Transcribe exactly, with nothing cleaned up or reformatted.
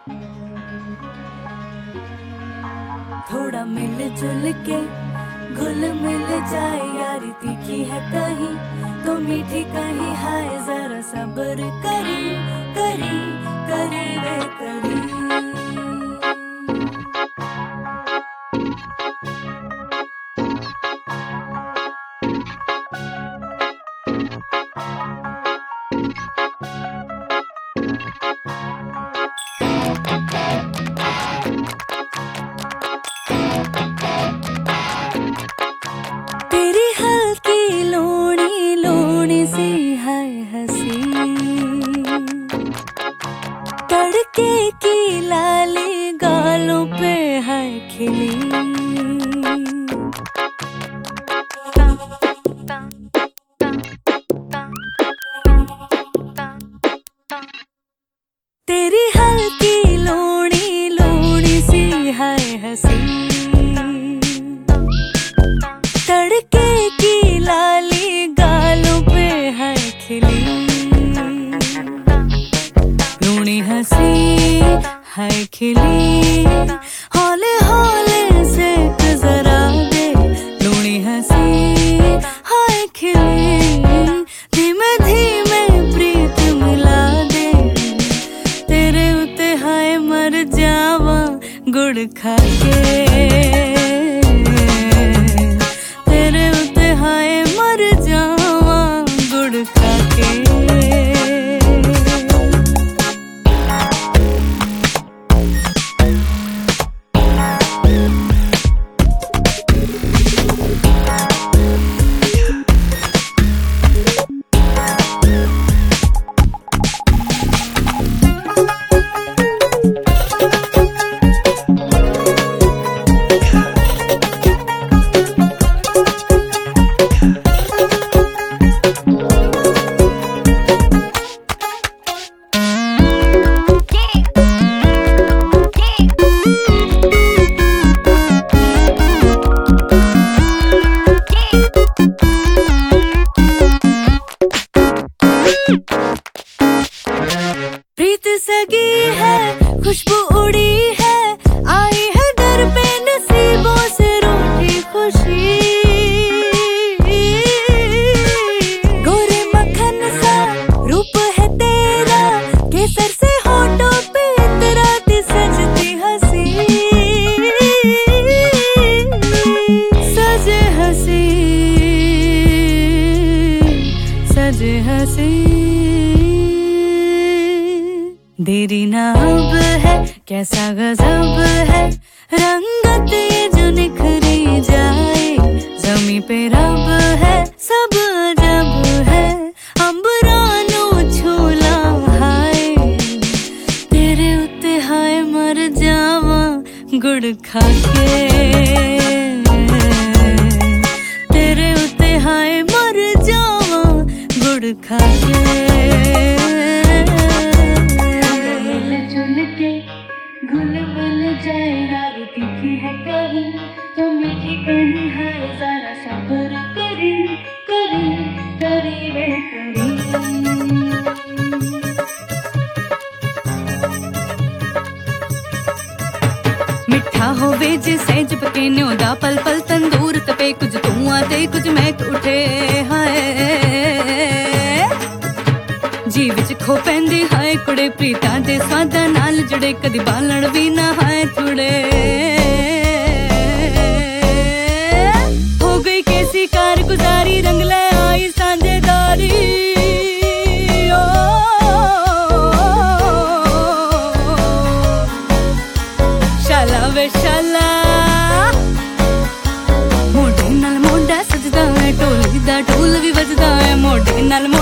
थोड़ा मिल जुल के घुल मिल जाए यारी, तीखी है कहीं तो मीठी कहीं, हाय जरा सब्र करी करी करी वे करी। तेरी हल्की लोणी लोणी सी हाय हंसी, तड़के की लाली गालों पे हाय खिली। तेरी हल्की लोणी लोणी सी हाय हंसी, तड़के की लाली गालों पे है खिली। लूनी हंसी है खिली, हौले हौले से जरा दे। लूनी हंसी है खिली, धीमे धीमे प्रीत मिला दे। तेरे उते हाय मर जावा गुड़ खा के, प्रीत सगी है खुशबू उड़ी है, आई है दर पे नसीबों से रूठी खुशी। गोरे मक्खन सा रूप है तेरा, केसर से होठों पे इतराती सजती हंसी। सजे हंसी सजे हंसी, देरी ना अब है कैसा गजब है, रंगत ये जो निखरी जाए। जमी पे रब है सब अजब है, अंबरानो झूला हाय। तेरे उते हाय मर जावा गुड़ खा के, तेरे उते हाय मर जावा गुड़ खा के। घुल मिल जाए यारी, तीखी है कहीं तो मीठी कहीं, है जरा सब्र करी करी करी वे करी। मिठा होवे जे सहज पके न्योदा, पल पल तंदूर तपे, कुछ तू आते कुछ महक उठे हाय। जी विच खो पैंदे हाय कुड़े, प्रीतां दे स्वादां नाल जुड़े, कदी बालण भी ना हाय थुड़े। हो गई कैसी कारगुजारी, रंग ले आई साझेदारी। ओ शाला वे शाला, मोढे नाल मोढा सजदा है, ढोली दा ढोल भी वजदा है। मोढे नाल